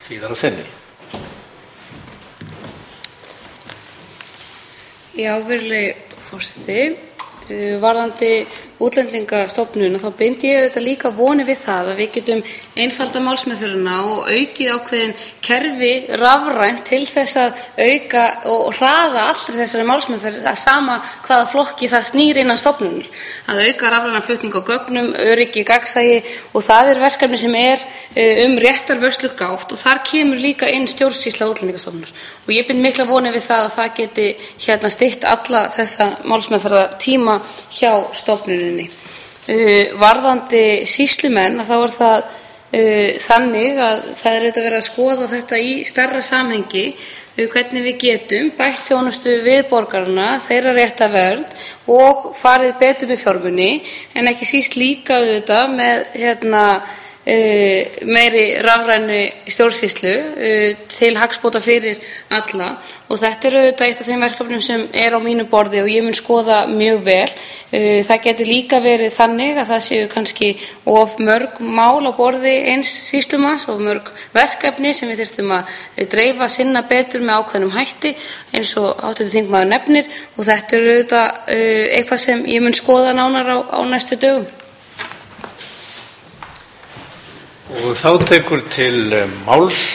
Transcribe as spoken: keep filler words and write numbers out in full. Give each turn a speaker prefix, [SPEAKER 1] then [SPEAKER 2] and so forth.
[SPEAKER 1] Síðar að sinni.
[SPEAKER 2] Já, virðulegi forseti, varðandi Útlendingastofnun þá bind ég auðvitað líka vonir við það að við getum einfalda málsmeðferðina og aukið ákveðin kerfi rafrænt til þess að auka og hraða allri þessari málsmeðferð að sama hvaða flokki það snýr innan stofnunar, að auka rafrænan flutning á gögnum, öryggi, gagnsæi og það er verkefni sem er um réttarvörslugátt og þar kemur líka inn stjórnsýsla Útlendingastofnunar og ég bind mikla vonir við það að það geti hérna stytt alla þessa málsmeðferðartíma hjá stofnuninni. Uh, varðandi sýslumenn þá er það uh, þannig að það er auðvitað verið að skoða þetta í stærra samhengi uh, hvernig við getum bætt þjónustu við borgarana, þeirra réttarvernd og farið betur með fjármuni en ekki síst líka auðvitað með hérna Uh, meiri rafrænu stjórnsýslu uh, til hagsbóta fyrir alla og þetta er auðvitað eitt af þeim verkefnum sem er á mínu borði og ég mun skoða mjög vel. Uh, það getur líka verið þannig að það séu kannski of mörg mál á borði eins sýslumanns, of mörg verkefni sem við þyrftum að dreifa sinna betur með ákveðnum hætti eins og háttvirtur þingmaður nefnir og þetta er auðvitað uh, eitthvað sem ég mun skoða nánar á, á næstu dögum.
[SPEAKER 1] Og þá tekur til máls